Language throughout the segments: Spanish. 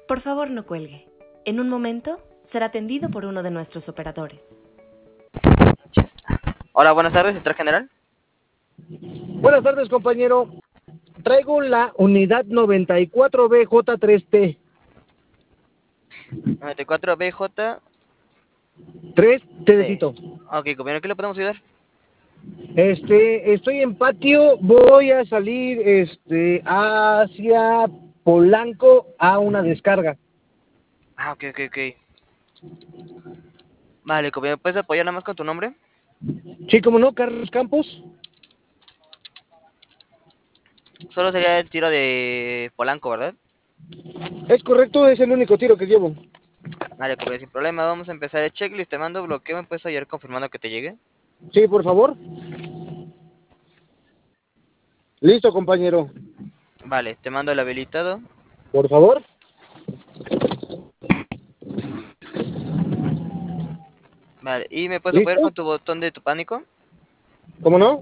Por favor, no cuelgue. En un momento será atendido por uno de nuestros operadores. Hola, buenas tardes, ¿central general? Buenas tardes, compañero. Traigo la unidad 94BJ3T. 94BJ. 3 T de Sí. Tito. Ok, compañero, ¿qué le podemos ayudar? Estoy en patio, voy a salir hacia Polanco a una descarga. Ok. Vale, compañero, ¿puedes apoyar nada más con tu nombre? Sí, como no, Carlos Campos. Solo sería el tiro de Polanco, ¿verdad? Es correcto, es el único tiro que llevo. Vale, compañero, sin problema, vamos a empezar el checklist. Te mando bloqueo, ¿me puedes ayudar confirmando que te llegue? Sí, por favor. Listo, compañero. Vale, te mando el habilitado. Por favor. Vale, ¿y me puedes apoyar ¿Listo? con tu botón de tu pánico? ¿Cómo no?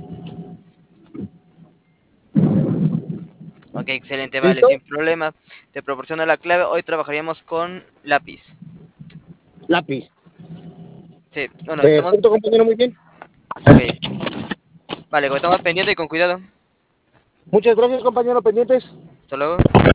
Ok, excelente, vale, ¿Listo? sin problema. Te proporciono la clave. Hoy trabajaríamos con lápiz. Lápiz. Sí, bueno, estamos... Perfecto, compañero, muy bien. Ok. Vale, estamos pendientes y con cuidado. Muchas gracias, compañero, pendientes. Hasta luego.